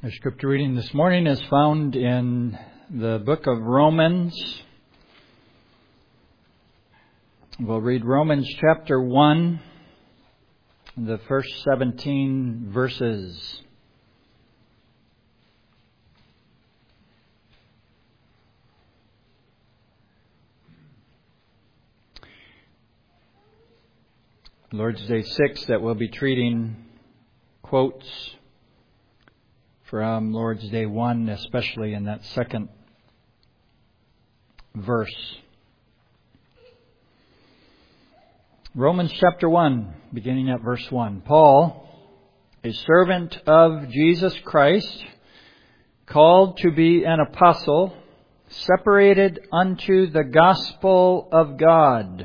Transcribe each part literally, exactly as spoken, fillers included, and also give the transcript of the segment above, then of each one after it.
Our scripture reading this morning is found in the book of Romans. We'll read Romans chapter one, the first seventeen verses. Lord's Day six that we'll be treating quotes from Lord's Day one, especially in that second verse. Romans chapter one, beginning at verse one. Paul, a servant of Jesus Christ, called to be an apostle, separated unto the gospel of God,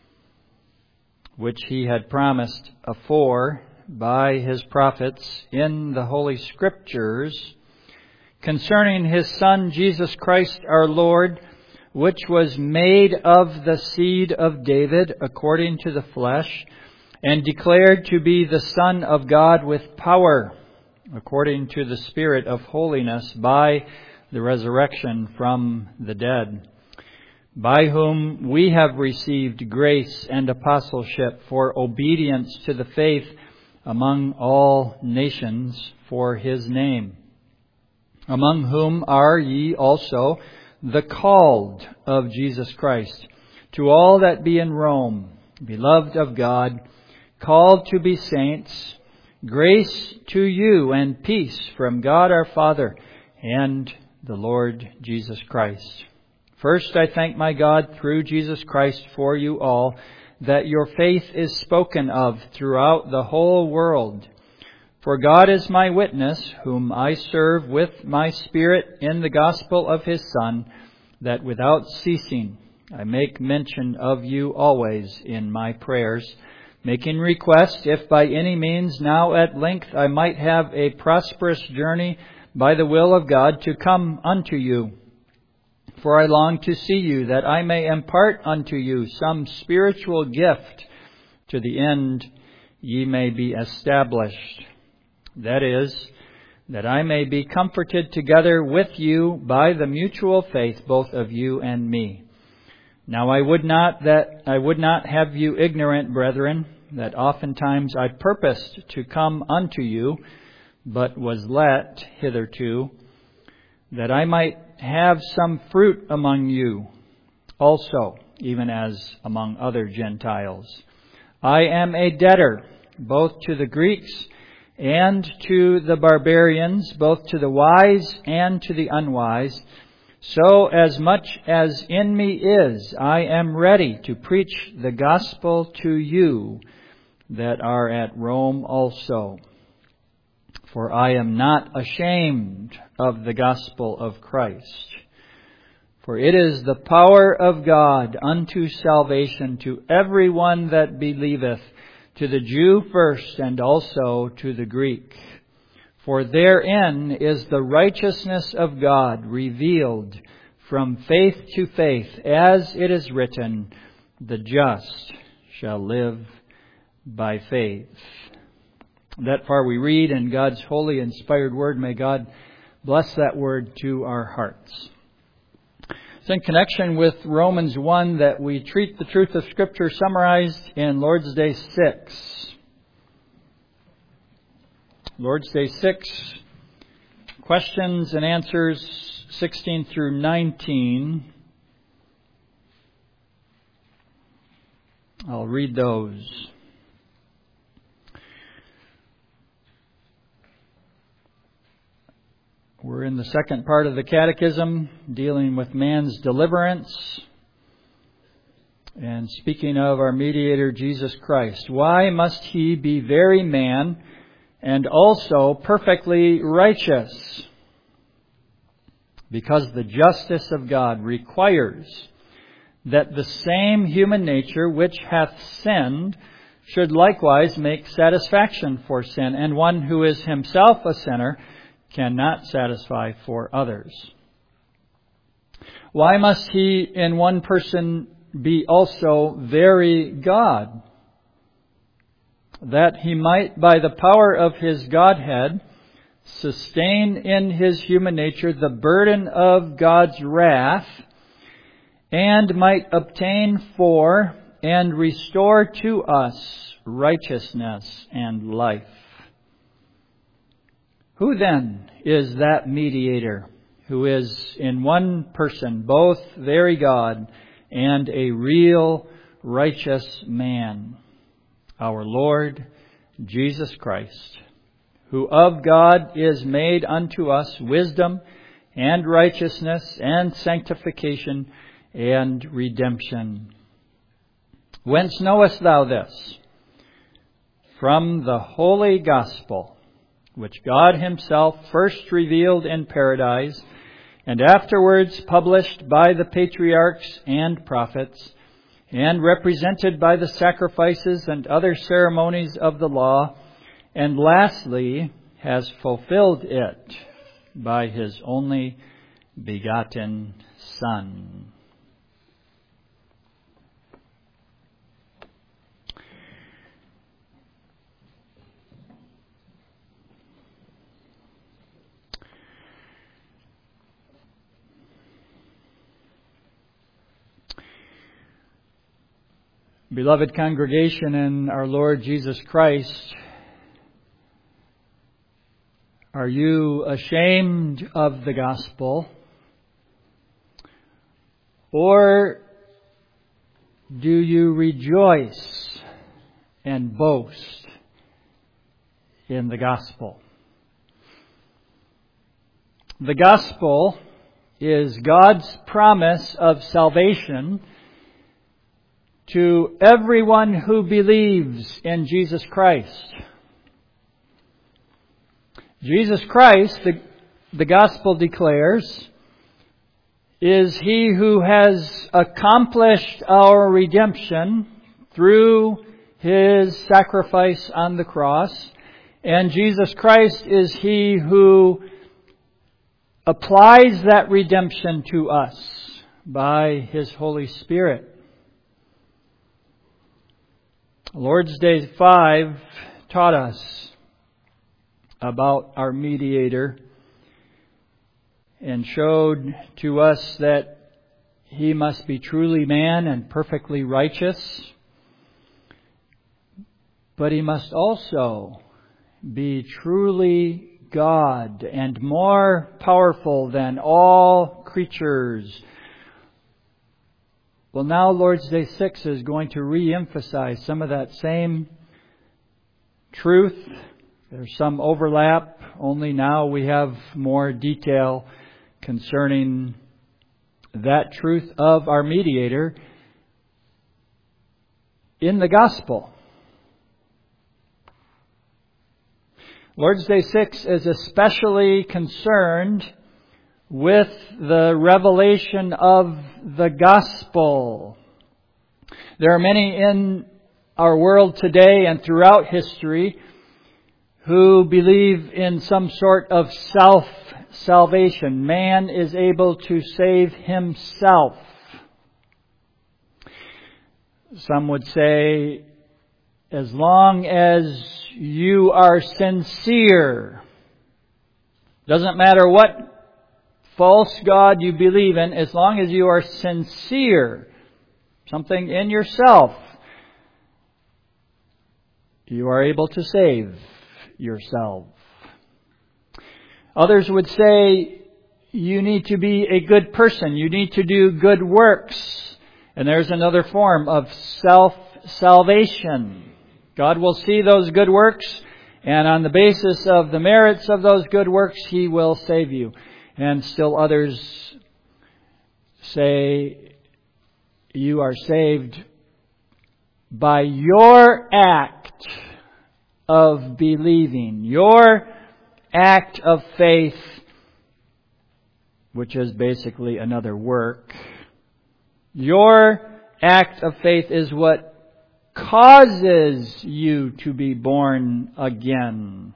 which he had promised afore by his prophets in the Holy Scriptures, concerning his Son Jesus Christ our Lord, which was made of the seed of David according to the flesh, and declared to be the Son of God with power, according to the Spirit of holiness, by the resurrection from the dead, by whom we have received grace and apostleship for obedience to the faith among all nations for his name, among whom are ye also the called of Jesus Christ, to all that be in Rome, beloved of God, called to be saints, grace to you and peace from God our Father and the Lord Jesus Christ. First, I thank my God through Jesus Christ for you all, that your faith is spoken of throughout the whole world. For God is my witness, whom I serve with my spirit in the gospel of his Son, that without ceasing I make mention of you always in my prayers, making request, if by any means now at length I might have a prosperous journey by the will of God to come unto you. For I long to see you, that I may impart unto you some spiritual gift, to the end ye may be established. That is, that I may be comforted together with you by the mutual faith, both of you and me. Now I would not that I would not have you ignorant, brethren, that oftentimes I purposed to come unto you, but was let hitherto, that I might have some fruit among you also, even as among other Gentiles. I am a debtor, both to the Greeks and to the barbarians, both to the wise and to the unwise. So as much as in me is, I am ready to preach the gospel to you that are at Rome also. For I am not ashamed of the gospel of Christ. For it is the power of God unto salvation to everyone that believeth, to the Jew first and also to the Greek. For therein is the righteousness of God revealed from faith to faith, as it is written, the just shall live by faith. That far we read in God's holy inspired word. May God bless that word to our hearts. It's in connection with Romans one that we treat the truth of Scripture summarized in Lord's Day six. Lord's Day six, questions and answers sixteen through nineteen. I'll read those. We're in the second part of the Catechism, dealing with man's deliverance, and speaking of our mediator, Jesus Christ. Why must he be very man and also perfectly righteous? Because the justice of God requires that the same human nature which hath sinned should likewise make satisfaction for sin, and one who is himself a sinner cannot satisfy for others. Why must he in one person be also very God? That he might, by the power of his Godhead, sustain in His human nature the burden of God's wrath, and might obtain for and restore to us righteousness and life. Who then is that mediator who is in one person both very God and a real righteous man? Our Lord Jesus Christ, who of God is made unto us wisdom and righteousness and sanctification and redemption. Whence knowest thou this? From the holy gospel, which God Himself first revealed in paradise, and afterwards published by the patriarchs and prophets, and represented by the sacrifices and other ceremonies of the law, and lastly has fulfilled it by His only begotten Son. Beloved congregation in our Lord Jesus Christ, are you ashamed of the gospel? Or do you rejoice and boast in the gospel? The gospel is God's promise of salvation to everyone who believes in Jesus Christ. Jesus Christ, the, the gospel declares, is He who has accomplished our redemption through His sacrifice on the cross. And Jesus Christ is He who applies that redemption to us by His Holy Spirit. Lord's Day five taught us about our mediator and showed to us that He must be truly man and perfectly righteous, but He must also be truly God and more powerful than all creatures. Well, now Lord's Day six is going to re-emphasize some of that same truth. There's some overlap, only now we have more detail concerning that truth of our mediator in the gospel. Lord's Day six is especially concerned with the revelation of the gospel. There are many in our world today and throughout history who believe in some sort of self-salvation. Man is able to save himself. Some would say, as long as you are sincere, doesn't matter what false god you believe in, as long as you are sincere, something in yourself, you are able to save yourself. Others would say you need to be a good person. You need to do good works. And there's another form of self-salvation. God will see those good works, and on the basis of the merits of those good works, He will save you. And still others say you are saved by your act of believing, your act of faith, which is basically another work. Your act of faith is what causes you to be born again.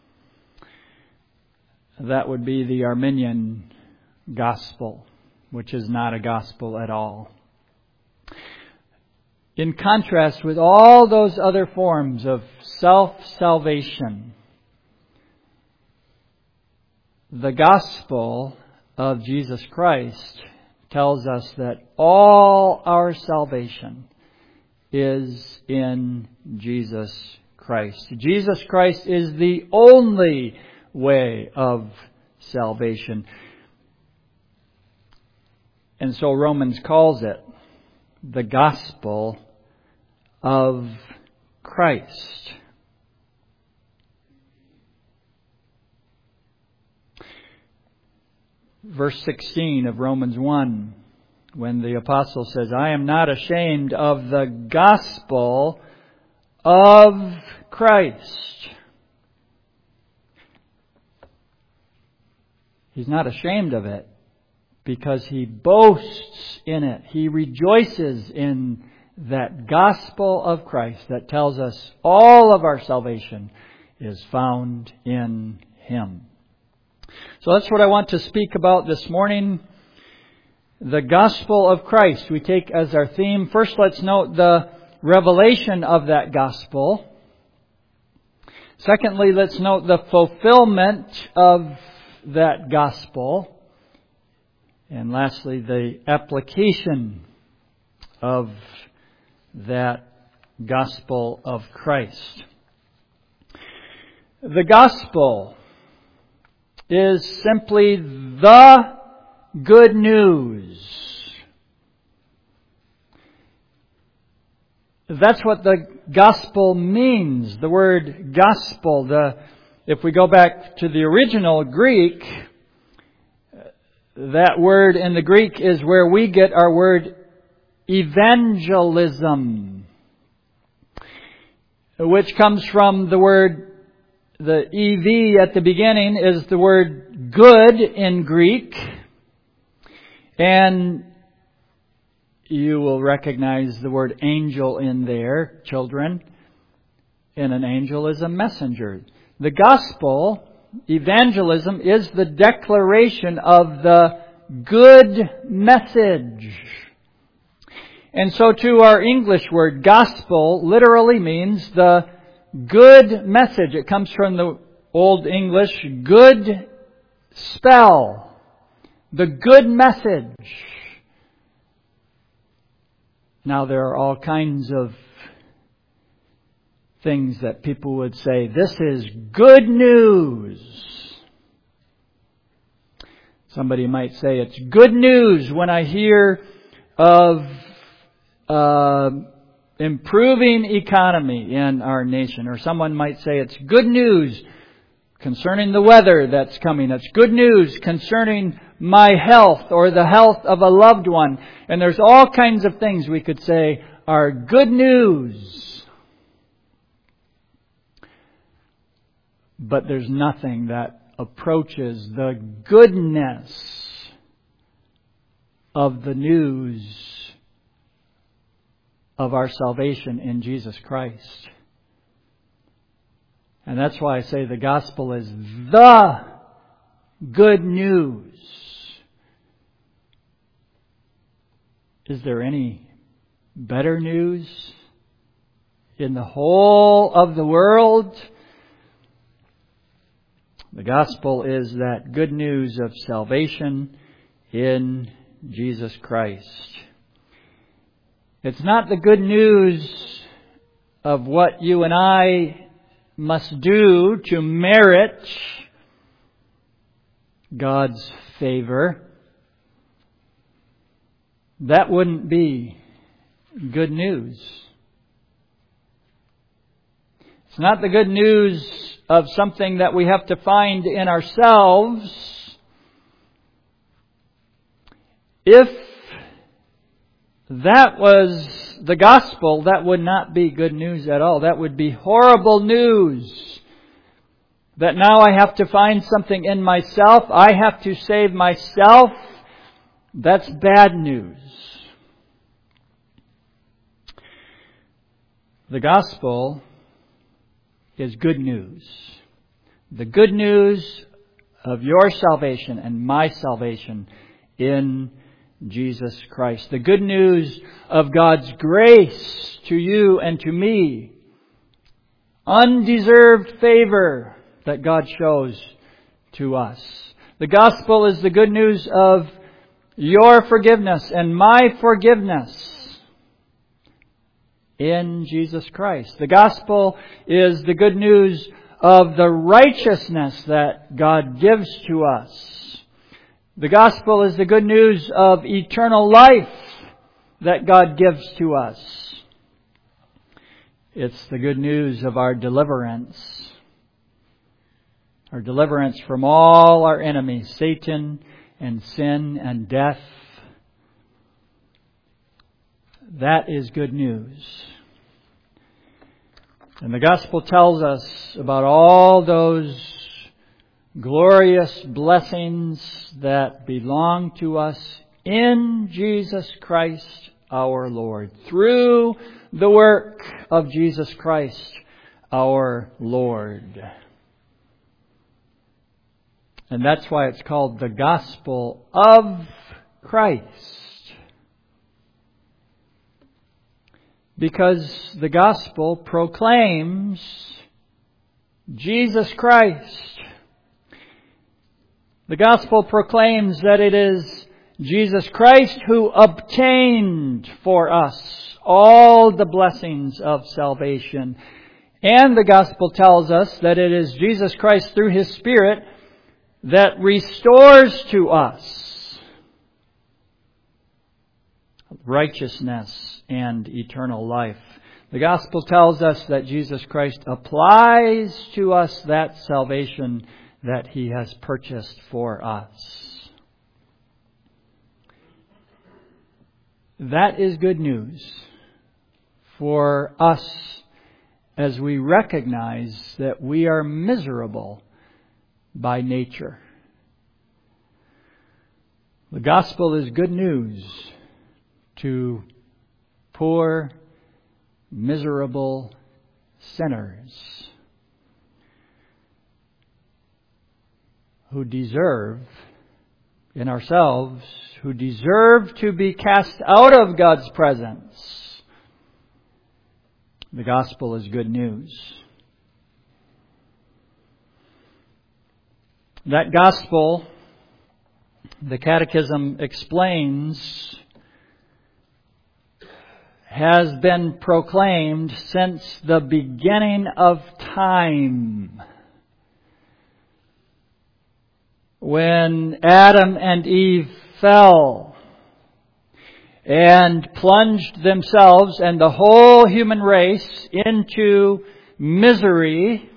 That would be the Arminian gospel, which is not a gospel at all. In contrast with all those other forms of self-salvation, The gospel of Jesus Christ tells us that all our salvation is in Jesus Christ. Jesus Christ is the only way of salvation. And so Romans calls it the gospel of Christ. Verse sixteen of Romans one, when the apostle says, I am not ashamed of the gospel of Christ. He's not ashamed of it because he boasts in it. He rejoices in that gospel of Christ that tells us all of our salvation is found in Him. So that's what I want to speak about this morning. The gospel of Christ we take as our theme. First, let's note the revelation of that gospel. Secondly, let's note the fulfillment of that gospel. And lastly, the application of that gospel of Christ. The gospel is simply the good news. That's what the gospel means. The word gospel, the if we go back to the original Greek, that word in the Greek is where we get our word evangelism, which comes from the word, the E V at the beginning is the word good in Greek. And you will recognize the word angel in there, children. And an angel is a messenger. The gospel, evangelism, is the declaration of the good message. And so too our English word gospel literally means the good message. It comes from the Old English good spell. The good message. Now there are all kinds of things that people would say, this is good news. Somebody might say, it's good news when I hear of uh, improving economy in our nation. Or someone might say, it's good news concerning the weather that's coming. It's good news concerning my health or the health of a loved one. And there's all kinds of things we could say are good news. But there's nothing that approaches the goodness of the news of our salvation in Jesus Christ. And that's why I say the gospel is the good news. Is there any better news in the whole of the world? The gospel is that good news of salvation in Jesus Christ. It's not the good news of what you and I must do to merit God's favor. That wouldn't be good news. It's not the good news of something that we have to find in ourselves. If that was the gospel, that would not be good news at all. That would be horrible news. That now I have to find something in myself. I have to save myself. That's bad news. The gospel is good news. The good news of your salvation and my salvation in Jesus Christ. The good news of God's grace to you and to me. Undeserved favor that God shows to us. The gospel is the good news of your forgiveness and my forgiveness in Jesus Christ. The gospel is the good news of the righteousness that God gives to us. The gospel is the good news of eternal life that God gives to us. It's the good news of our deliverance. Our deliverance from all our enemies, Satan and sin and death. That is good news. And the gospel tells us about all those glorious blessings that belong to us in Jesus Christ our Lord, through the work of Jesus Christ our Lord. And that's why it's called the gospel of Christ. Because the gospel proclaims Jesus Christ. The gospel proclaims that it is Jesus Christ who obtained for us all the blessings of salvation. And the gospel tells us that it is Jesus Christ through His Spirit that restores to us righteousness and eternal life. The gospel tells us that Jesus Christ applies to us that salvation that He has purchased for us. That is good news for us as we recognize that we are miserable by nature. The gospel is good news to poor, miserable sinners who deserve, in ourselves, who deserve to be cast out of God's presence. The gospel is good news. That gospel, the Catechism explains, has been proclaimed since the beginning of time. When Adam and Eve fell and plunged themselves and the whole human race into misery,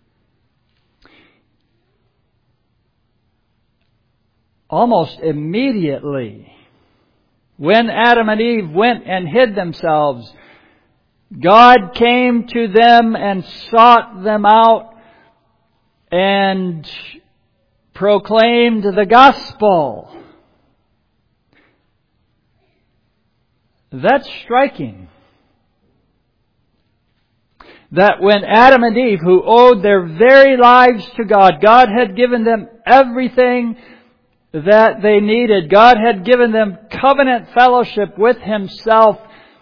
almost immediately, when Adam and Eve went and hid themselves, God came to them and sought them out and proclaimed the gospel. That's striking. That when Adam and Eve, who owed their very lives to God, God had given them everything that they needed. God had given them covenant fellowship with Himself.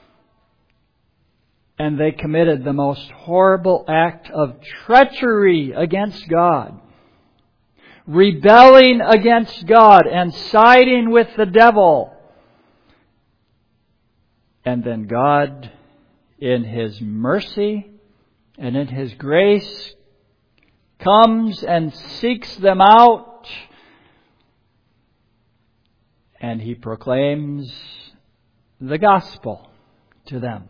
And they committed the most horrible act of treachery against God. Rebelling against God and siding with the devil. And then God, in His mercy and in His grace, comes and seeks them out. And He proclaims the gospel to them.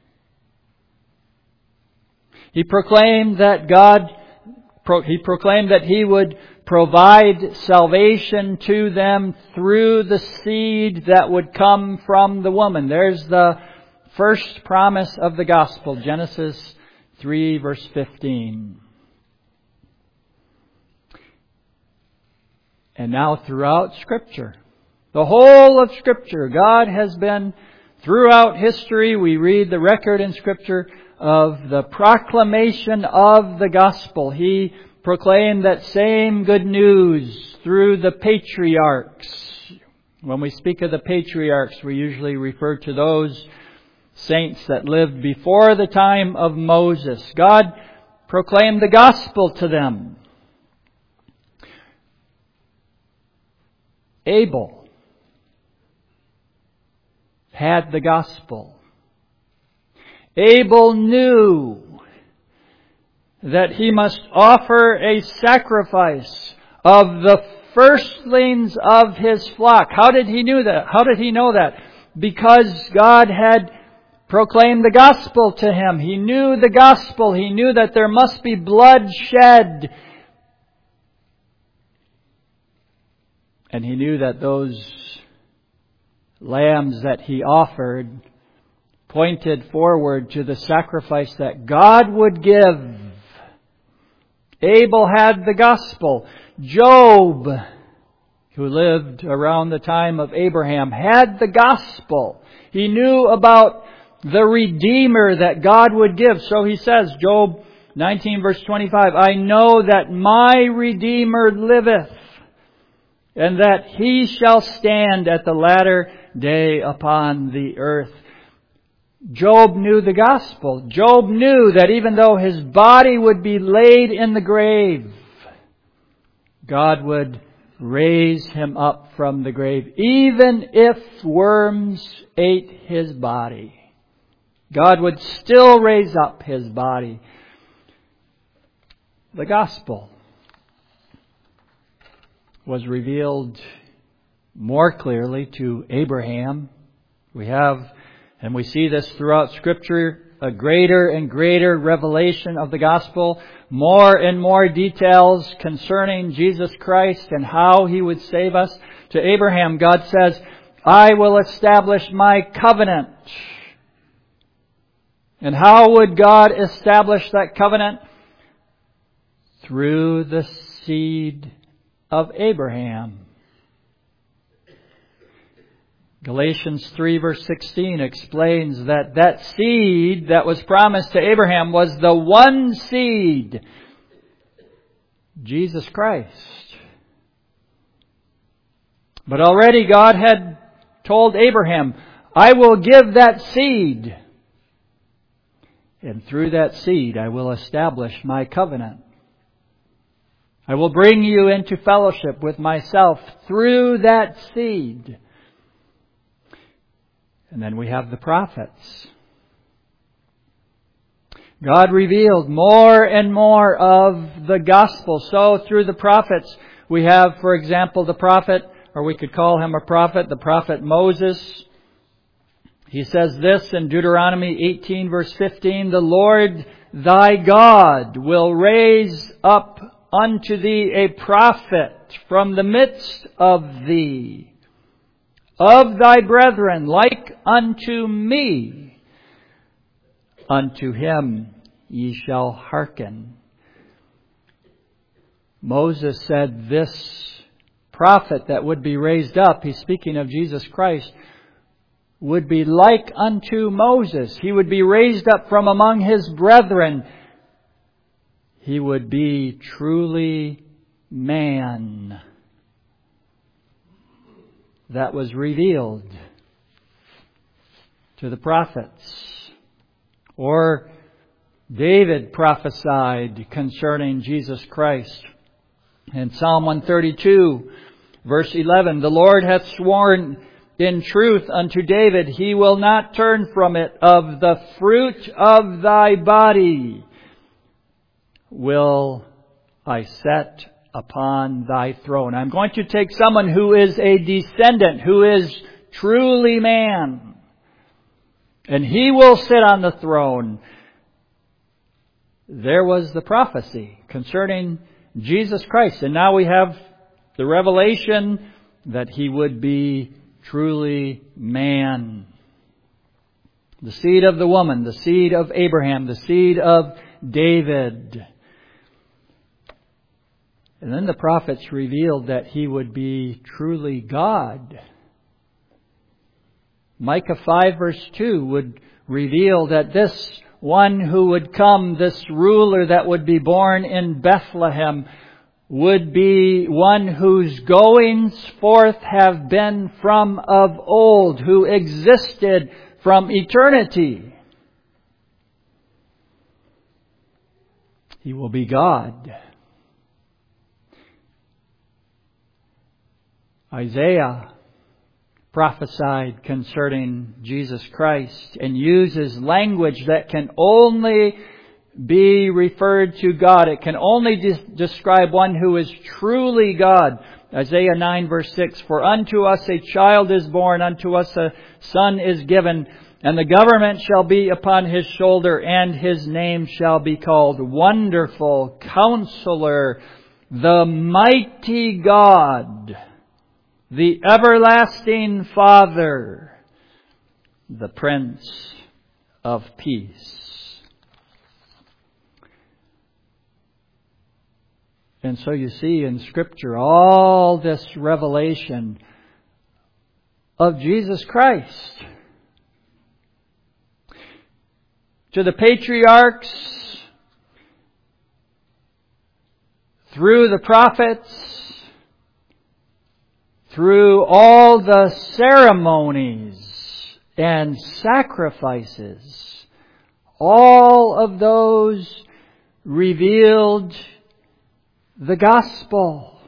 He proclaimed that God, He proclaimed that He would provide salvation to them through the seed that would come from the woman. There's the first promise of the gospel, Genesis three, verse fifteen. And now throughout Scripture, the whole of Scripture, God has been, throughout history, we read the record in Scripture of the proclamation of the gospel. He proclaimed that same good news through the patriarchs. When we speak of the patriarchs, we usually refer to those saints that lived before the time of Moses. God proclaimed the gospel to them. Abel had the gospel. Abel knew that he must offer a sacrifice of the firstlings of his flock. How did he know that? How did he know that? Because God had proclaimed the gospel to him. He knew the gospel. He knew that there must be blood shed. And he knew that those lambs that he offered pointed forward to the sacrifice that God would give. Abel had the gospel. Job, who lived around the time of Abraham, had the gospel. He knew about the Redeemer that God would give. So he says, Job nineteen verse twenty-five, I know that my Redeemer liveth, and that he shall stand at the latter day upon the earth. Job knew the gospel. Job knew that even though his body would be laid in the grave, God would raise him up from the grave, even if worms ate his body. God would still raise up his body. The gospel was revealed more clearly to Abraham. We have, and we see this throughout Scripture, a greater and greater revelation of the gospel, more and more details concerning Jesus Christ and how He would save us. To Abraham, God says, I will establish my covenant. And how would God establish that covenant? Through the seed of Abraham. Galatians three verse sixteen explains that that seed that was promised to Abraham was the one seed, Jesus Christ. But already God had told Abraham, I will give that seed, and through that seed I will establish my covenant. I will bring you into fellowship with myself through that seed. And then we have the prophets. God revealed more and more of the gospel. So through the prophets, we have, for example, the prophet, or we could call him a prophet, the prophet Moses. He says this in Deuteronomy eighteen verse fifteen, the Lord thy God will raise up unto thee a prophet from the midst of thee, of thy brethren, like unto me. Unto him ye shall hearken. Moses said this prophet that would be raised up, he's speaking of Jesus Christ, would be like unto Moses. He would be raised up from among his brethren. He would be truly man. That was revealed to the prophets. Or David prophesied concerning Jesus Christ. In Psalm one thirty-two, verse eleven, the Lord hath sworn in truth unto David, he will not turn from it. Of the fruit of thy body will I set upon thy throne. I'm going to take someone who is a descendant, who is truly man, and he will sit on the throne. There was the prophecy concerning Jesus Christ. And now we have the revelation that he would be truly man. The seed of the woman, the seed of Abraham, the seed of David. And then the prophets revealed that he would be truly God. Micah five verse two would reveal that this one who would come, this ruler that would be born in Bethlehem, would be one whose goings forth have been from of old, who existed from eternity. He will be God. Isaiah prophesied concerning Jesus Christ and uses language that can only be referred to God. It can only de- describe one who is truly God. Isaiah nine verse six, "For unto us a child is born, unto us a son is given, and the government shall be upon his shoulder, and his name shall be called Wonderful, Counselor, the Mighty God, the Everlasting Father, the Prince of Peace." And so you see in Scripture all this revelation of Jesus Christ. To the patriarchs, through the prophets, through all the ceremonies and sacrifices, all of those revealed the gospel.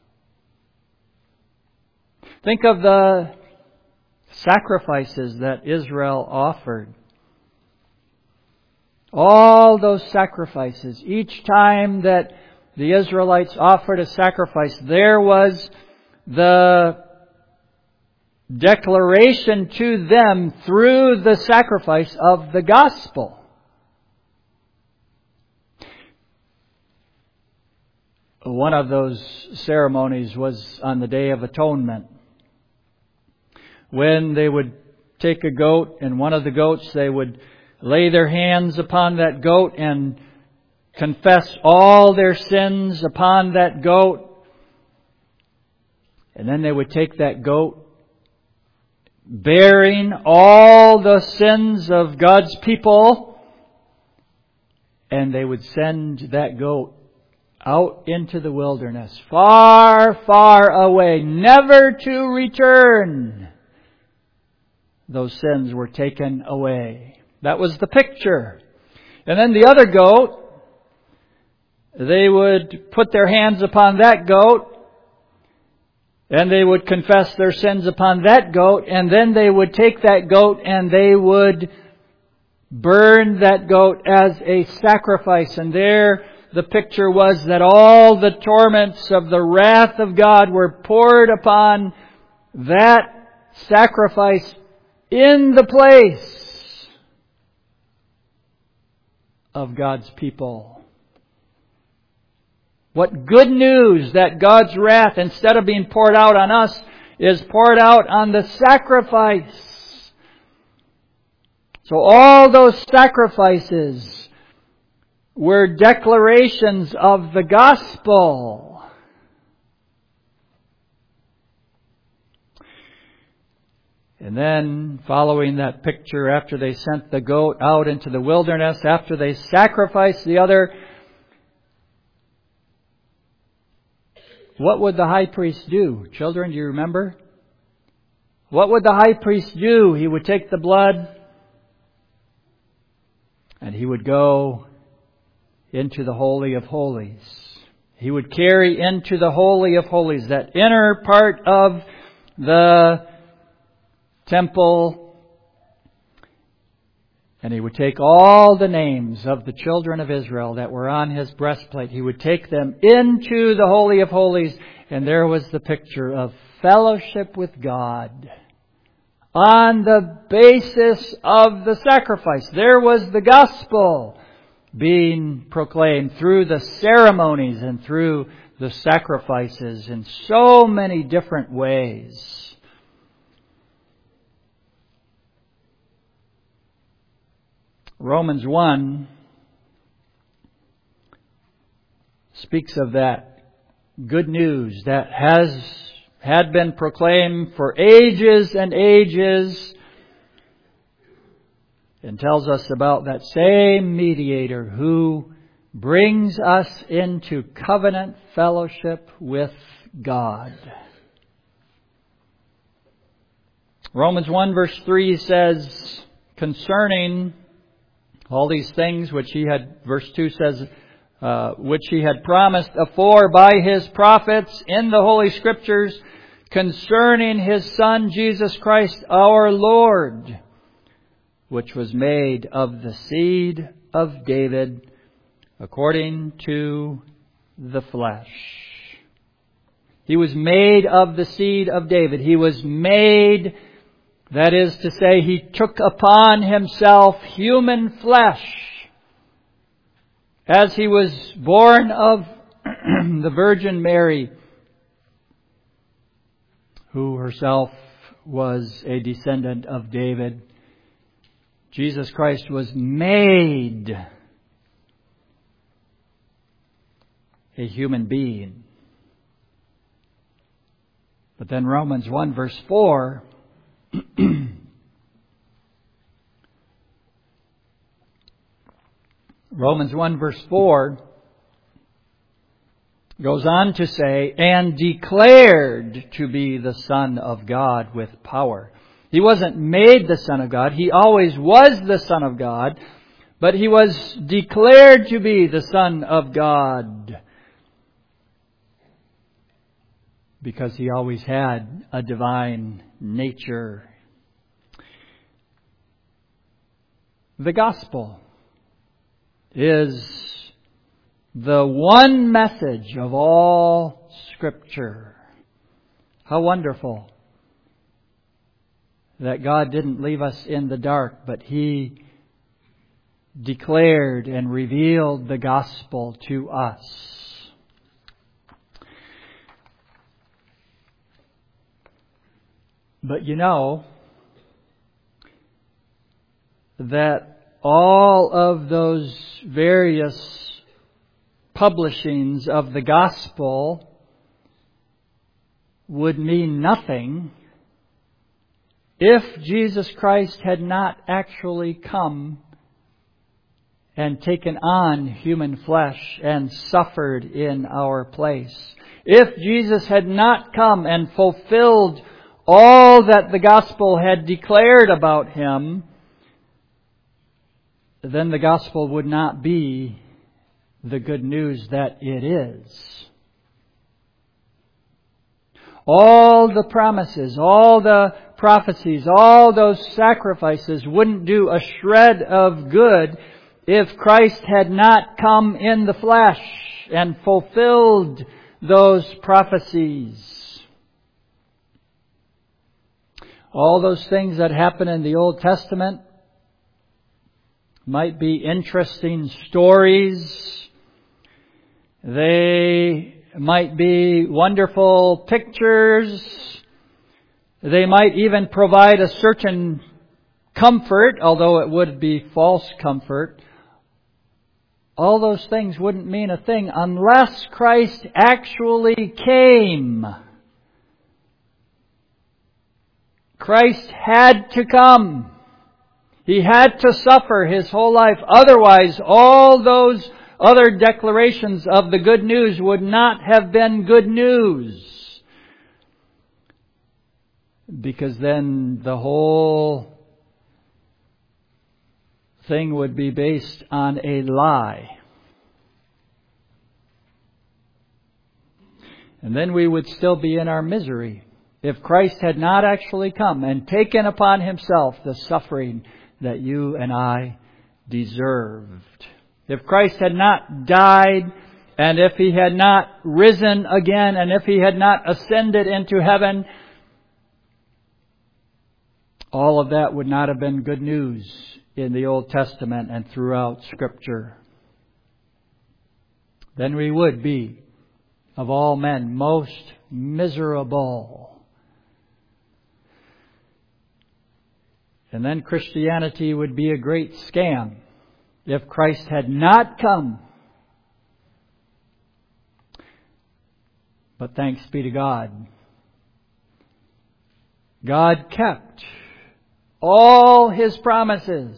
Think of the sacrifices that Israel offered. All those sacrifices. Each time that the Israelites offered a sacrifice, there was the declaration to them through the sacrifice of the gospel. One of those ceremonies was on the Day of Atonement, when they would take a goat, and one of the goats, they would lay their hands upon that goat and confess all their sins upon that goat. And then they would take that goat, bearing all the sins of God's people, and they would send that goat out into the wilderness, far, far away, never to return. Those sins were taken away. That was the picture. And then the other goat, they would put their hands upon that goat, and they would confess their sins upon that goat, and then they would take that goat and they would burn that goat as a sacrifice. And there the picture was that all the torments of the wrath of God were poured upon that sacrifice in the place of God's people. What good news that God's wrath, instead of being poured out on us, is poured out on the sacrifice. So all those sacrifices were declarations of the gospel. And then, following that picture, after they sent the goat out into the wilderness, after they sacrificed the other, what would the high priest do? Children, do you remember? What would the high priest do? He would take the blood and he would go into the Holy of Holies. He would carry into the Holy of Holies, that inner part of the temple, and he would take all the names of the children of Israel that were on his breastplate. He would take them into the Holy of Holies, and there was the picture of fellowship with God on the basis of the sacrifice. There was the gospel being proclaimed through the ceremonies and through the sacrifices in so many different ways. Romans one speaks of that good news that has had been proclaimed for ages and ages, and tells us about that same mediator who brings us into covenant fellowship with God. Romans one verse three says, concerning all these things which he had, verse two says, uh, which he had promised afore by his prophets in the Holy Scriptures, concerning His Son, Jesus Christ, our Lord, which was made of the seed of David according to the flesh. He was made of the seed of David. He was made, that is to say, He took upon Himself human flesh as He was born of the Virgin Mary, who herself was a descendant of David. Jesus Christ was made a human being. But then Romans one verse four Romans one verse four goes on to say, and declared to be the Son of God with power. He wasn't made the Son of God. He always was the Son of God. But He was declared to be the Son of God because He always had a divine nature. The gospel is the one message of all Scripture. How wonderful that God didn't leave us in the dark, but He declared and revealed the gospel to us. But you know that all of those various publishings of the gospel would mean nothing if Jesus Christ had not actually come and taken on human flesh and suffered in our place. If Jesus had not come and fulfilled all that the gospel had declared about Him, then the gospel would not be the good news that it is. All the promises, all the prophecies, all those sacrifices wouldn't do a shred of good if Christ had not come in the flesh and fulfilled those prophecies. All those things that happen in the Old Testament might be interesting stories. They might be wonderful pictures. They might even provide a certain comfort, although it would be false comfort. All those things wouldn't mean a thing unless Christ actually came. Christ had to come. He had to suffer His whole life. Otherwise, all those other declarations of the good news would not have been good news. Because then the whole thing would be based on a lie. And then we would still be in our misery if Christ had not actually come and taken upon Himself the suffering that you and I deserved. If Christ had not died, and if He had not risen again, and if He had not ascended into heaven, all of that would not have been good news in the Old Testament and throughout Scripture. Then we would be, of all men, most miserable. And then Christianity would be a great scam if Christ had not come. But thanks be to God. God kept all His promises.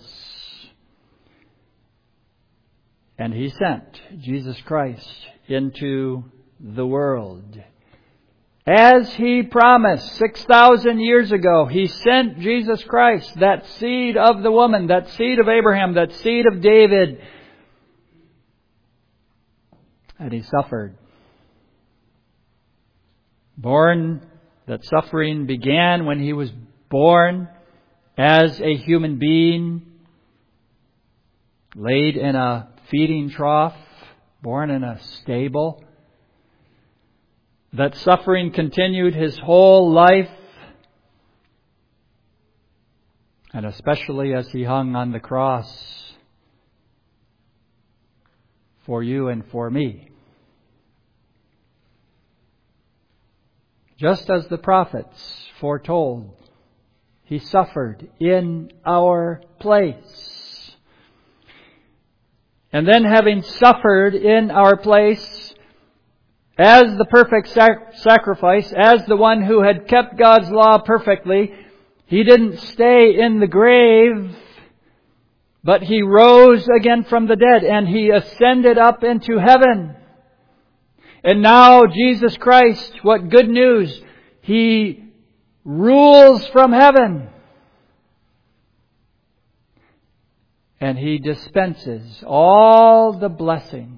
And He sent Jesus Christ into the world. As He promised six thousand years ago, He sent Jesus Christ, that seed of the woman, that seed of Abraham, that seed of David. And He suffered. Born that suffering began when He was born as a human being, laid in a feeding trough, born in a stable. That suffering continued His whole life, and especially as He hung on the cross for you and for me. Just as the prophets foretold, He suffered in our place. And then, having suffered in our place as the perfect sac- sacrifice, as the one who had kept God's law perfectly, He didn't stay in the grave, but He rose again from the dead and He ascended up into heaven. And now Jesus Christ, what good news, He rules from heaven. And He dispenses all the blessings,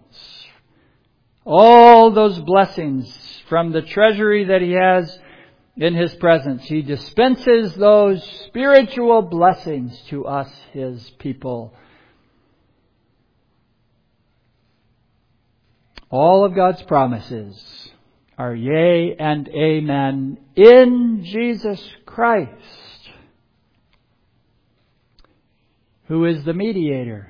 all those blessings from the treasury that He has in His presence. He dispenses those spiritual blessings to us, His people. All of God's promises are yea and amen in Jesus Christ, who is the mediator,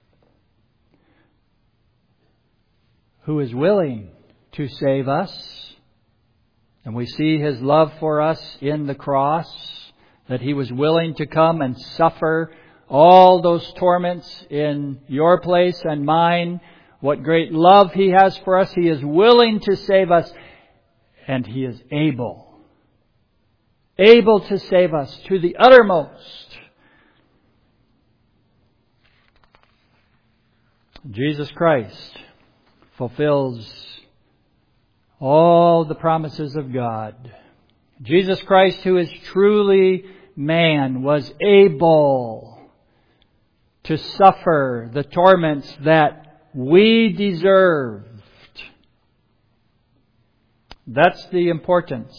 who is willing to save us. And we see His love for us in the cross, that He was willing to come and suffer all those torments in your place and mine. What great love He has for us. He is willing to save us, and He is able, able to save us to the uttermost. Jesus Christ fulfills all the promises of God. Jesus Christ, who is truly man, was able to suffer the torments that we deserved. That's the importance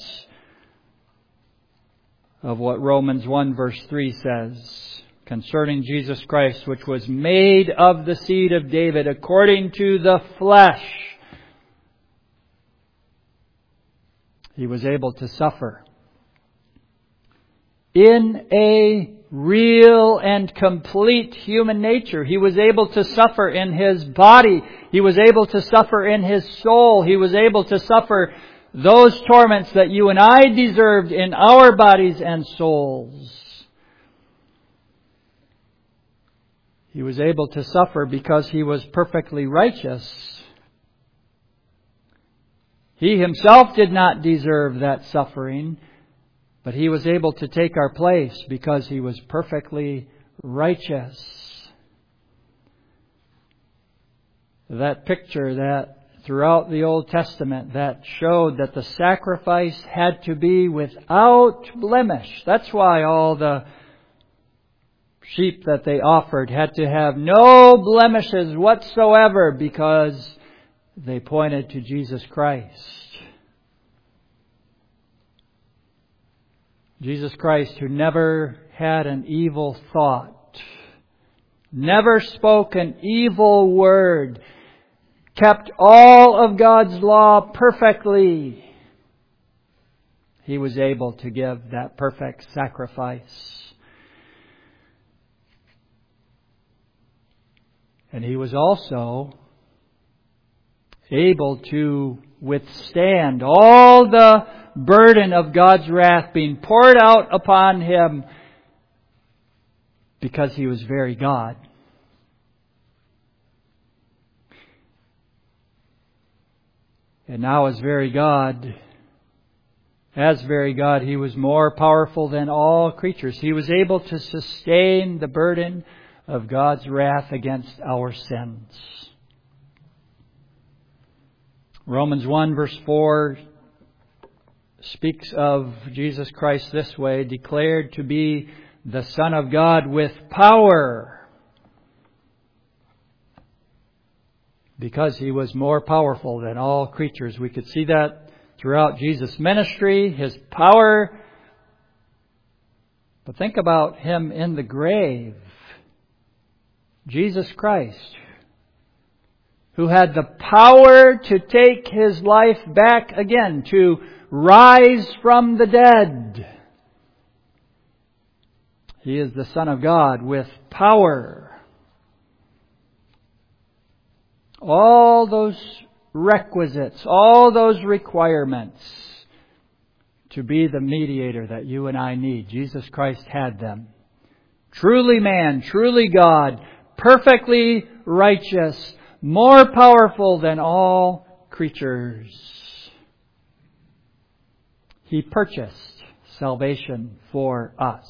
of what Romans one verse three says concerning Jesus Christ, which was made of the seed of David according to the flesh. He was able to suffer in a real and complete human nature. He was able to suffer in His body. He was able to suffer in His soul. He was able to suffer those torments that you and I deserved in our bodies and souls. He was able to suffer because He was perfectly righteous. He Himself did not deserve that suffering, but He was able to take our place because He was perfectly righteous. That picture that throughout the Old Testament that showed that the sacrifice had to be without blemish. That's why all the sheep that they offered had to have no blemishes whatsoever, because they pointed to Jesus Christ. Jesus Christ, who never had an evil thought, never spoke an evil word, kept all of God's law perfectly. He was able to give that perfect sacrifice. And He was also able to withstand all the burden of God's wrath being poured out upon Him, because He was very God. And now as very God, as very God, He was more powerful than all creatures. He was able to sustain the burden of God's wrath against our sins. Romans one verse four speaks of Jesus Christ this way: declared to be the Son of God with power, because He was more powerful than all creatures. We could see that throughout Jesus' ministry, His power. But think about Him in the grave. Jesus Christ, who had the power to take His life back again, to rise from the dead. He is the Son of God with power. All those requisites, all those requirements to be the mediator that you and I need. Jesus Christ had them. Truly man, truly God, perfectly righteous, more powerful than all creatures. He purchased salvation for us.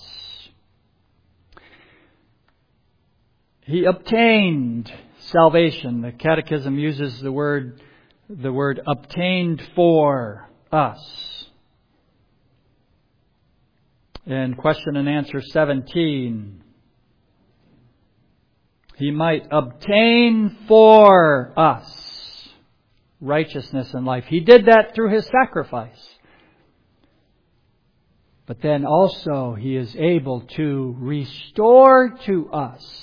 He obtained salvation. The Catechism uses the word, the word obtained for us. In question and answer seventeen, He might obtain for us righteousness and life. He did that through His sacrifice. But then also He is able to restore to us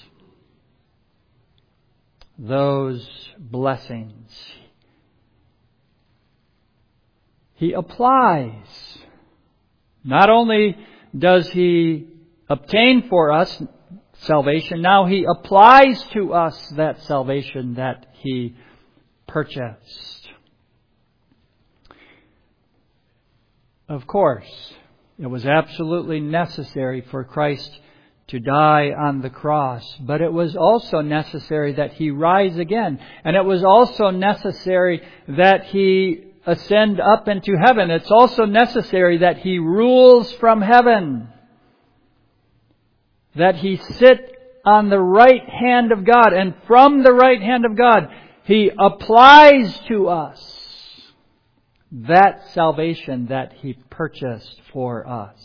those blessings. He applies. Not only does He obtain for us salvation, now He applies to us that salvation that He purchased. Of course, it was absolutely necessary for Christ to die on the cross, but it was also necessary that He rise again. And it was also necessary that He ascend up into heaven. It's also necessary that He rules from heaven. That He sit on the right hand of God. And from the right hand of God, He applies to us that salvation that He purchased for us.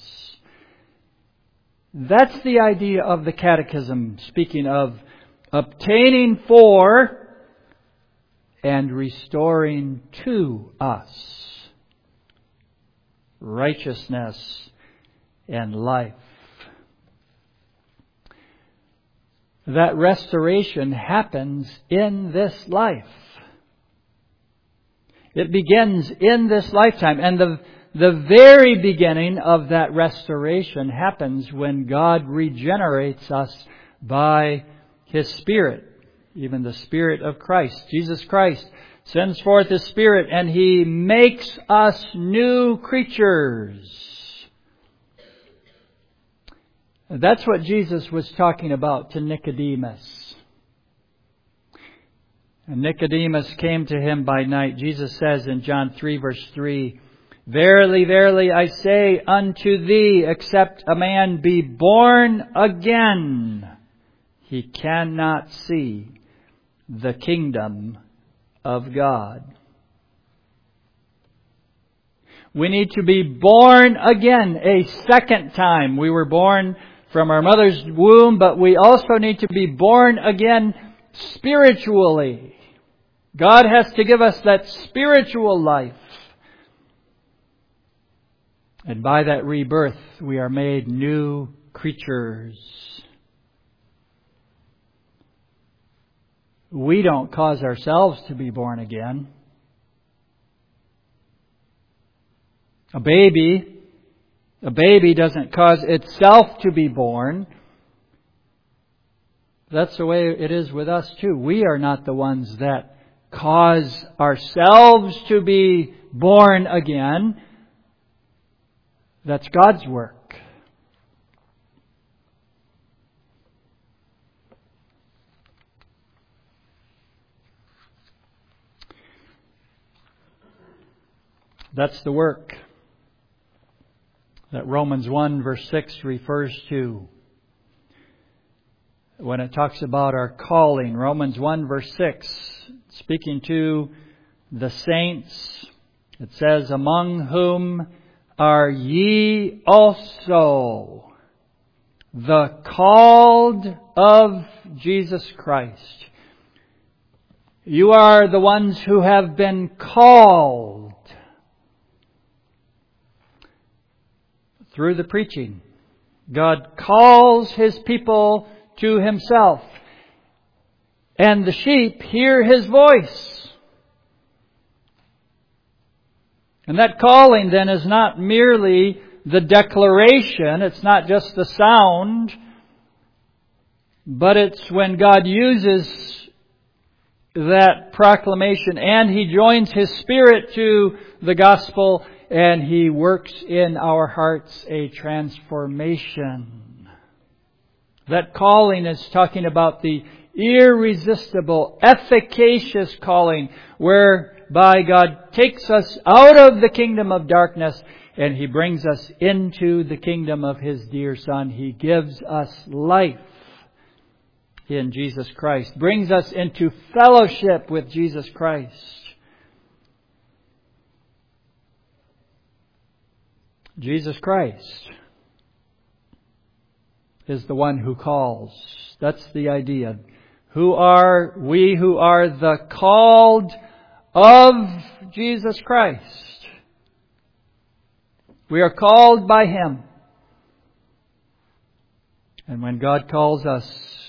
That's the idea of the Catechism, speaking of obtaining for and restoring to us righteousness and life. That restoration happens in this life. It begins in this lifetime. And the, the very beginning of that restoration happens when God regenerates us by His Spirit. Even the Spirit of Christ. Jesus Christ sends forth His Spirit and He makes us new creatures. That's what Jesus was talking about to Nicodemus. And Nicodemus came to Him by night. Jesus says in John three verse three, "Verily, verily, I say unto thee, except a man be born again, he cannot see the kingdom of God." We need to be born again a second time. We were born from our mother's womb, but we also need to be born again spiritually. God has to give us that spiritual life. And by that rebirth, we are made new creatures. We don't cause ourselves to be born again. A baby, a baby doesn't cause itself to be born. That's the way it is with us too. We are not the ones that cause ourselves to be born again. That's God's work. That's the work that Romans one verse six refers to. When it talks about our calling, Romans one verse six, speaking to the saints, it says, "Among whom are ye also the called of Jesus Christ." You are the ones who have been called through the preaching. God calls His people to Himself. And the sheep hear His voice. And that calling then is not merely the declaration. It's not just the sound. But it's when God uses that proclamation and He joins His Spirit to the gospel and He works in our hearts a transformation. That calling is talking about the irresistible, efficacious calling whereby God takes us out of the kingdom of darkness and He brings us into the kingdom of His dear Son. He gives us life in Jesus Christ. Brings us into fellowship with Jesus Christ. Jesus Christ is the one who calls. That's the idea. Who are we who are the called of Jesus Christ? We are called by Him. And when God calls us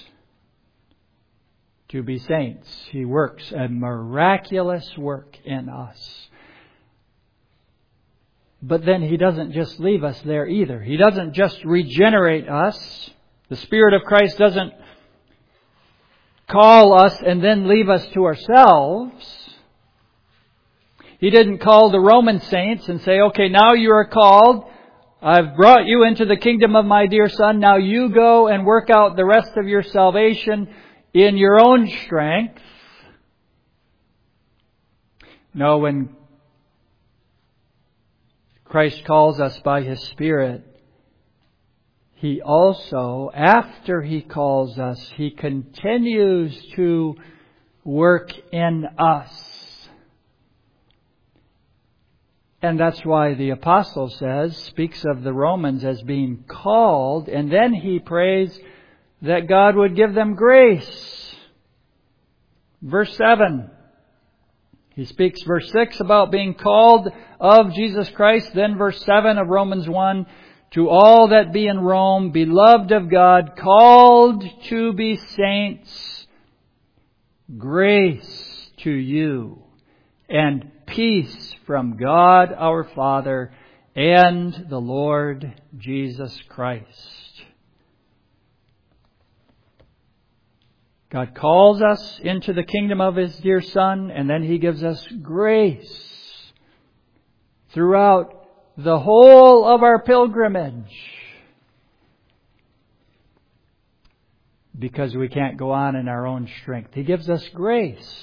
to be saints, He works a miraculous work in us. But then He doesn't just leave us there either. He doesn't just regenerate us. The Spirit of Christ doesn't call us and then leave us to ourselves. He didn't call the Roman saints and say, okay, now you are called. I've brought you into the kingdom of my dear Son. Now you go and work out the rest of your salvation in your own strength. No, when Christ calls us by His Spirit, He also, after He calls us, He continues to work in us. And that's why the apostle says, speaks of the Romans as being called, and then he prays that God would give them grace. Verse seven. He speaks verse six about being called of Jesus Christ. Then verse seven of Romans one. To all that be in Rome, beloved of God, called to be saints, grace to you and peace from God our Father and the Lord Jesus Christ. God calls us into the kingdom of His dear Son, and then He gives us grace throughout the whole of our pilgrimage. Because we can't go on in our own strength. He gives us grace.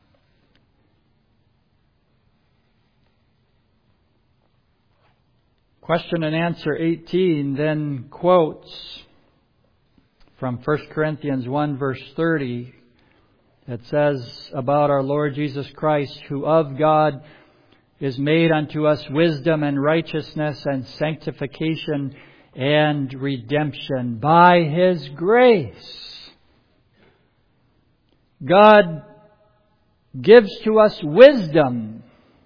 Question and answer eighteen then quotes from First Corinthians one verse thirty. It says about our Lord Jesus Christ, who of God is made unto us wisdom and righteousness and sanctification and redemption by His grace. God gives to us wisdom.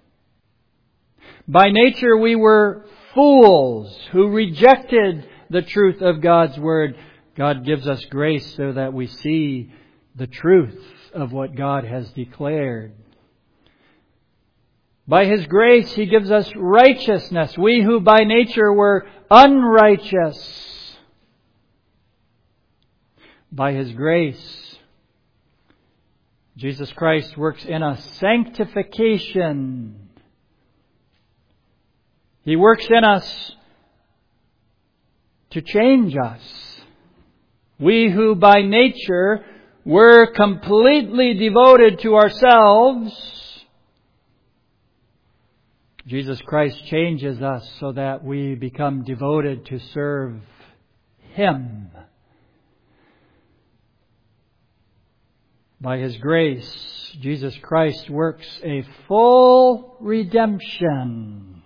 By nature we were fools who rejected the truth of God's Word. God gives us grace so that we see the truth of what God has declared. By His grace, He gives us righteousness. We who by nature were unrighteous. By His grace, Jesus Christ works in us sanctification. He works in us to change us. We who by nature were completely devoted to ourselves, Jesus Christ changes us so that we become devoted to serve Him. By His grace, Jesus Christ works a full redemption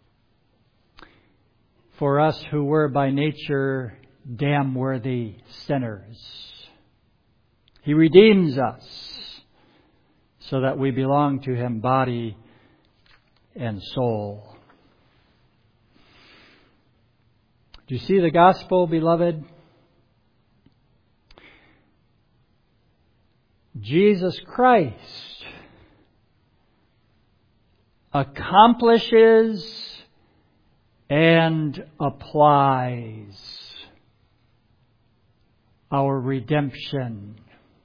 for us who were by nature damn-worthy sinners. He redeems us so that we belong to Him body and soul. Do you see the gospel, beloved? Jesus Christ accomplishes and applies our redemption.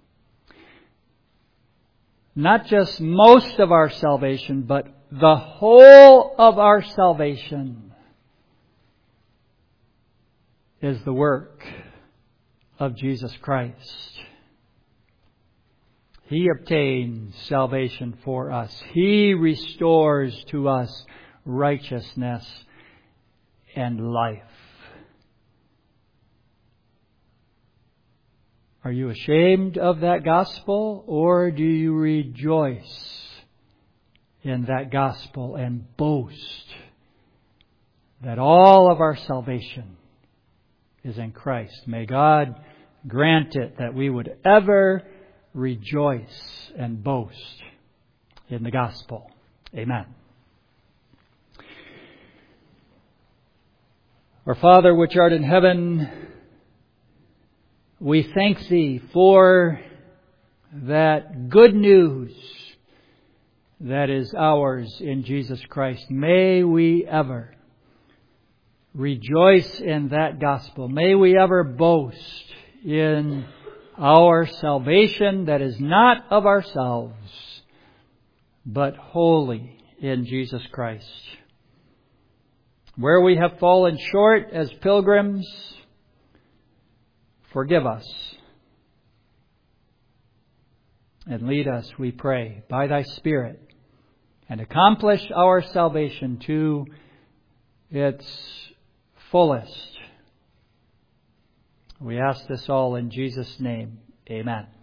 Not just most of our salvation, but the whole of our salvation is the work of Jesus Christ. He obtains salvation for us. He restores to us righteousness and life. Are you ashamed of that gospel, or do you rejoice in that gospel and boast that all of our salvation is in Christ? May God grant it that we would ever rejoice and boast in the gospel. Amen. Our Father which art in heaven, we thank Thee for that good news that is ours in Jesus Christ. May we ever rejoice in that gospel. May we ever boast in our salvation that is not of ourselves, but wholly in Jesus Christ. Where we have fallen short as pilgrims, forgive us and lead us, we pray, by Thy Spirit, and accomplish our salvation to its fullest. We ask this all in Jesus' name. Amen.